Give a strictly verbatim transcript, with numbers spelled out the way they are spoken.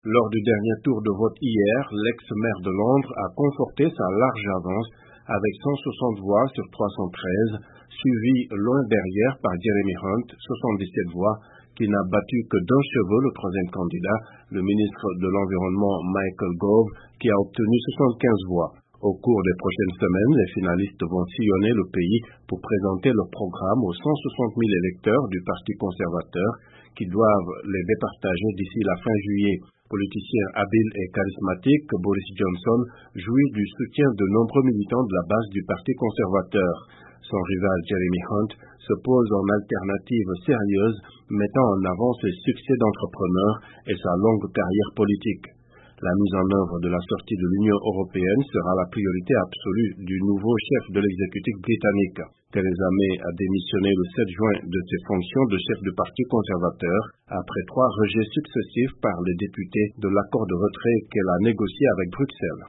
Lors du dernier tour de vote hier, l'ex-maire de Londres a conforté sa large avance avec cent soixante voix sur trois cent treize, suivi loin derrière par Jeremy Hunt, soixante-dix-sept voix, qui n'a battu que d'un cheveu le troisième candidat, le ministre de l'Environnement Michael Gove, qui a obtenu soixante-quinze voix. Au cours des prochaines semaines, les finalistes vont sillonner le pays pour présenter leur programme aux cent soixante mille électeurs du Parti conservateur qui doivent les départager d'ici la fin juillet. Politicien habile et charismatique, Boris Johnson jouit du soutien de nombreux militants de la base du Parti conservateur. Son rival Jeremy Hunt se pose en alternative sérieuse, mettant en avant ses succès d'entrepreneur et sa longue carrière politique. La mise en œuvre de la sortie de l'Union européenne sera la priorité absolue du nouveau chef de l'exécutif britannique. Theresa May a démissionné le sept juin de ses fonctions de chef du Parti conservateur après trois rejets successifs par les députés de l'accord de retrait qu'elle a négocié avec Bruxelles.